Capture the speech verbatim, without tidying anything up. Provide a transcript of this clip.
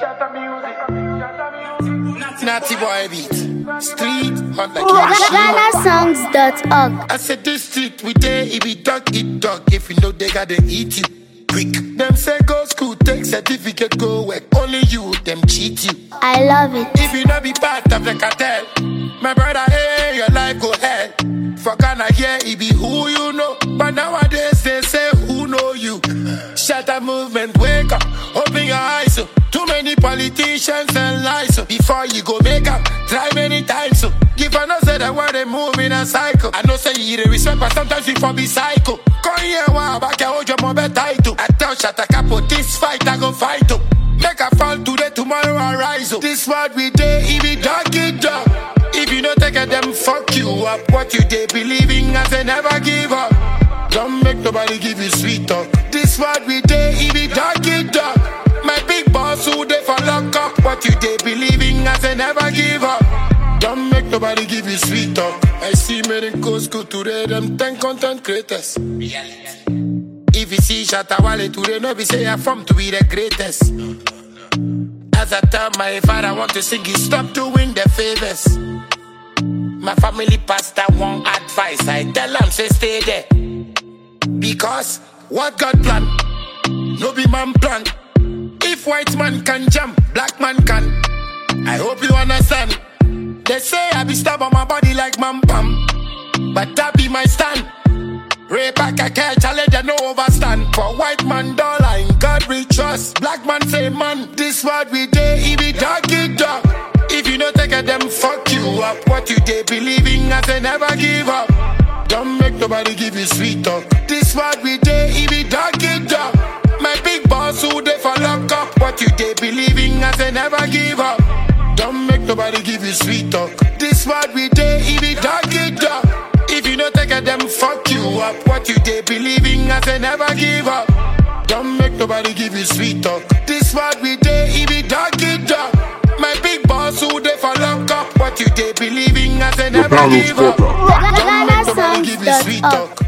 Natty boy beat. Street hot like Ghana songs dot org. I said this street we day if we dog eat dog. If you know they gotta eat you quick. Them say go school, take certificate, go work. Only you, them cheat you. I love it. If you not be part of the cartel, my brother, hey, your life go hell. For Ghana here, it be who you know. But nowadays they say who know you. Shut up movement, wake up, open your eyes. So. Too many politicians and lies. So. Before you go make up, try many times. So. Give a no say that why they move in a cycle. I know say you the respect, but sometimes you for be psycho. Come here, wow, back here, hold your mobile title. I tell Shatta Capo, this fight I go fight to. Make a fall today, tomorrow I rise up. This what we day, if we dog it dog. If you don't take it, them fuck you up. What you they believing as they never give up. Don't make nobody give you sweet talk. This what we day, if we dog it dog. My big boss who they for lock up. What you they believing as they never give up. Don't make nobody give you sweet talk. I see many go school today, them ten content creators. If you see Shatta Wale today, no be say I'm from to be the greatest. As I tell my father I want to sing, he stop doing the favors. My family pastor want advice, I tell him say stay there. Because what God plan, no be man plan. If white man can jump, black man can. I hope you understand. They say I be stab on my body like man pam, but that be my stand. Ray back I can't challenge and no overstand. For white man dollar in God we trust. Black man say man, this what we day, if we dog it dog. If you don't take it, them fuck you up. What you they believing as they never give up. Don't make nobody give you sweet talk. This what we day, if we dog it dog. My big boss who they for lock up. What you they believing as they never give up. Don't make nobody give you sweet talk. This what we day, if we dog it dog. If you don't take it, them fuck you up. What you they believing as they never give up. Don't make nobody give you sweet talk. This what we day, if we dog it dog. My big boss who they for lock up. What you they believing as they never give up. Don't make nobody give you sweet talk.